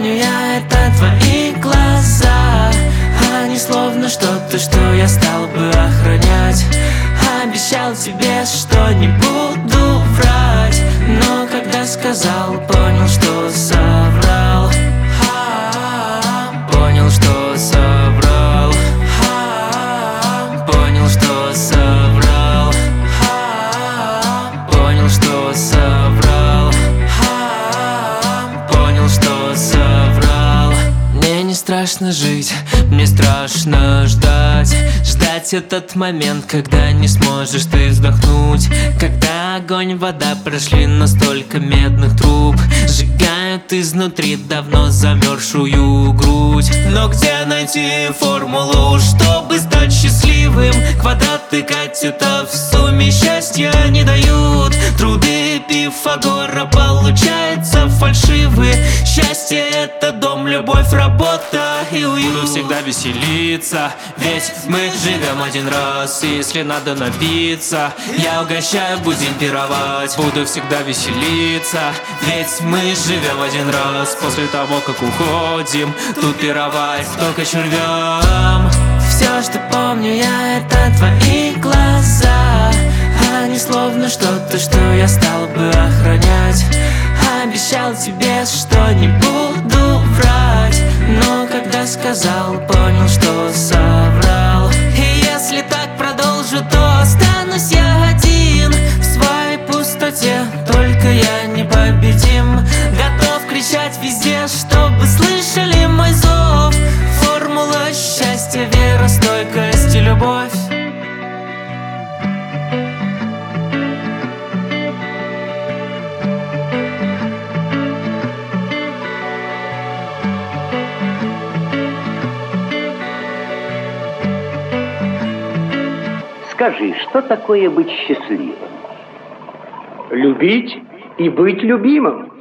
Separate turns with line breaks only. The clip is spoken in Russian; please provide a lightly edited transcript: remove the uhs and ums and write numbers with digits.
помню я, это твои глаза. Они словно что-то, что я стал бы охранять. Обещал тебе, что не буду врать, но когда сказал, понял, что соврал. Понял, что соврал. Понял, что соврал. Понял, что соврал. Понял, что соврал. Мне не страшно жить, мне страшно ждать. Ждать этот момент, когда не сможешь ты вздохнуть. Когда огонь, вода прошли настолько медных труб, сжигают изнутри давно замерзшую грудь. Но где найти формулу, чтобы стать счастливым? Квадраты катят, а в сумме счастья не дают. Труды Пифагора получаются фальшивы. Счастье — это дом, любовь, работа и уют. Буду всегда веселиться, ведь мы живем один раз. И если надо напиться, я угощаю, будем пировать. Буду всегда веселиться, ведь мы живем один раз. После того, как уходим, тут пировать только червям. Все, что помню я, это твои глаза. Они словно что-то, что я стал бы охранять. Обещал тебе, что не буду врать, но когда сказал, понял, что соврал. И если так продолжу, то останусь я один в своей пустоте, только я непобедим. Готов кричать везде, чтобы слышали мой зов. Формула счастья, вера, стойкость и любовь.
Скажи, что такое быть счастливым?
Любить и быть любимым.